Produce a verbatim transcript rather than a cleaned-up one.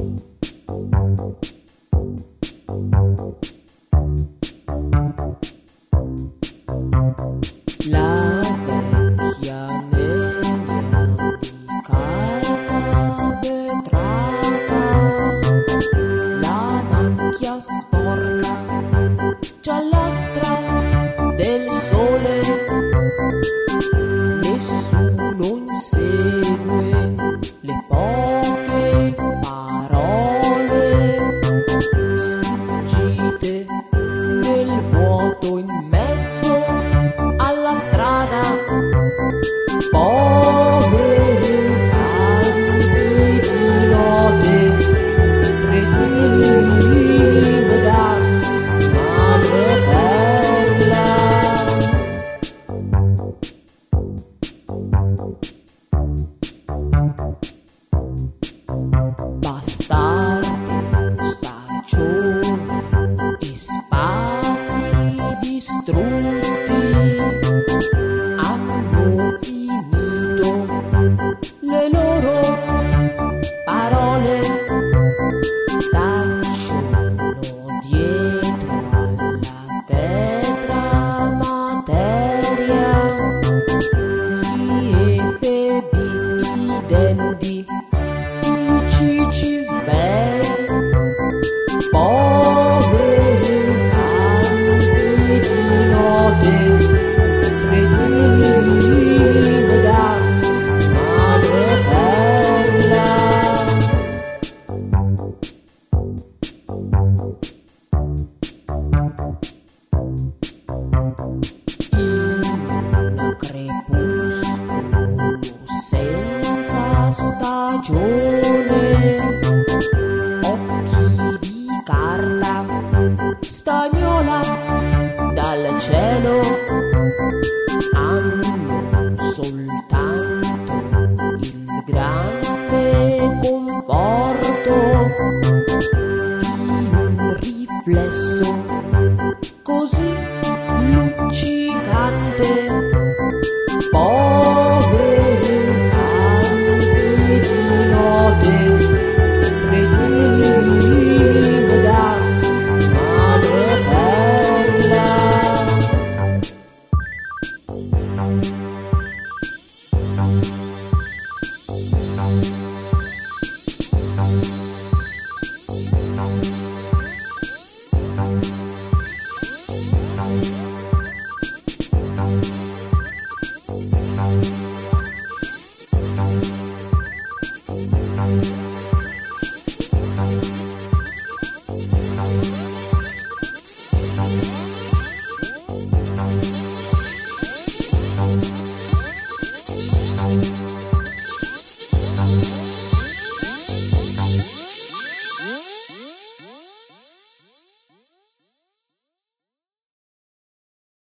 La vecchia legna di carta vetrata, la macchia sporca, giallastra del sole, nessuno insegue le poche parole sfuggite nel vuoto in mezzo alla strada. Poveri canti di notte, cretine das, madreperla. Bastardi, stagioni e spazi distrutti hanno finito le loro parole, tacciono dietro alla tetra materia gli efebi, i dendi, i cicisbei. Poveri canti di notte, cretine das, madreperla. In crepuscolo senza stagione, occhi di carta stagnola dal cielo hanno soltanto il grande conforto di un riflesso così luccicante. Poveri canti di notte, cretine das, madreperla. Yeah.